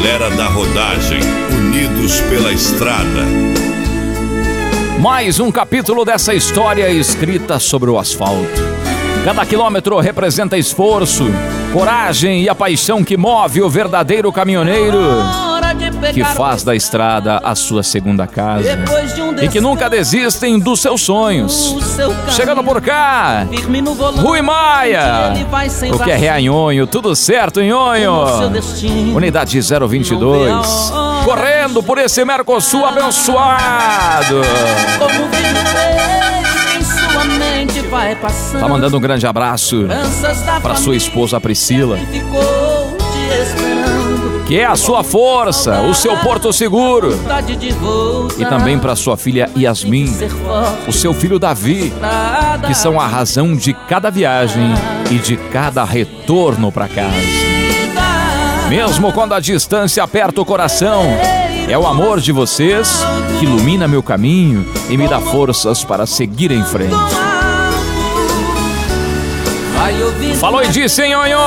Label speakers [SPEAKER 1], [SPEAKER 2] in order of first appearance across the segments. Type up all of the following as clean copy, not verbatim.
[SPEAKER 1] galera da rodagem, unidos pela estrada.
[SPEAKER 2] Mais um capítulo dessa história escrita sobre o asfalto. Cada quilômetro representa esforço, coragem e a paixão que move o verdadeiro caminhoneiro, que faz da estrada a sua segunda casa e que nunca desistem dos seus sonhos. Chegando por cá, Rui Maia, o que é Ré Nhonho, tudo certo, Nhonho? Unidade 022, correndo por esse Mercosul abençoado. Tá mandando um grande abraço para sua esposa Priscila, que é a sua força, o seu porto seguro. E também para sua filha Yasmin, o seu filho Davi, que são a razão de cada viagem e de cada retorno para casa. Mesmo quando a distância aperta o coração, é o amor de vocês que ilumina meu caminho e me dá forças para seguir em frente. Falou e disse, hein, Nhonho?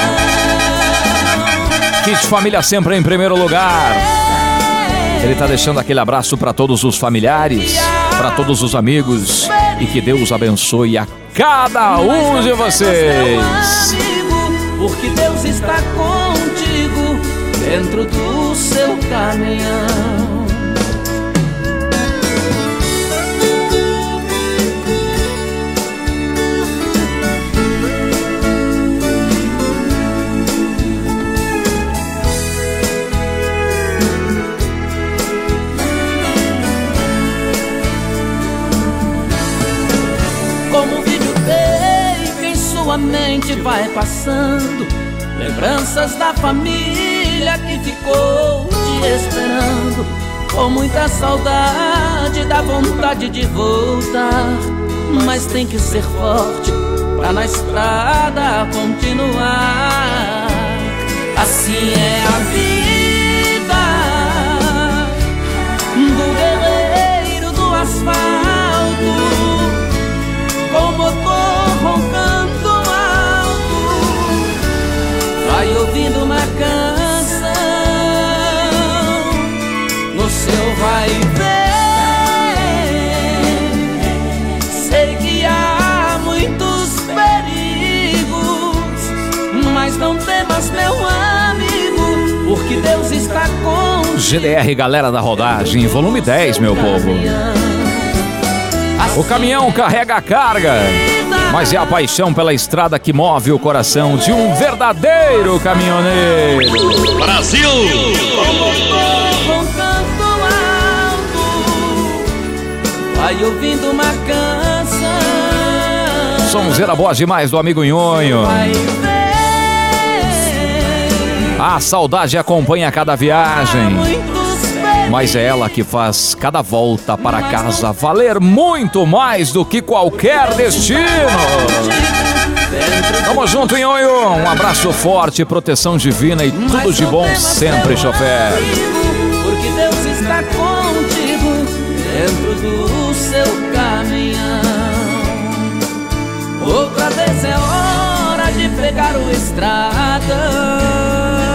[SPEAKER 2] Kit Família sempre em primeiro lugar. Ele tá deixando aquele abraço para todos os familiares, para todos os amigos, e que Deus abençoe a cada um de vocês.
[SPEAKER 3] Porque Deus está contigo dentro do seu caminhão. Como videotape em sua mente vai passando lembranças da família que ficou te esperando. Com muita saudade, dá vontade de voltar, mas tem que ser forte pra na estrada continuar. Assim é a vida do guerreiro do asfalto, com o motor roncando alto, vai ouvindo uma canção no seu vai e vem. Sei que há muitos perigos, mas não temas, meu amigo, porque Deus está com
[SPEAKER 2] GDR, galera da rodagem, volume 10, meu povo. O caminhão carrega a carga, mas é a paixão pela estrada que move o coração de um verdadeiro caminhoneiro.
[SPEAKER 1] Brasil!
[SPEAKER 3] Vai ouvindo uma canção.
[SPEAKER 2] Sonzeira boa demais do amigo Nhonho. A saudade acompanha cada viagem, mas é ela que faz cada volta para casa valer muito mais do que qualquer destino. Tamo junto, Nhonho. Um abraço forte, proteção divina e tudo de bom sempre, chofer.
[SPEAKER 3] Porque Deus está contigo dentro do seu caminhão. Outra vez é hora de pegar o estrada.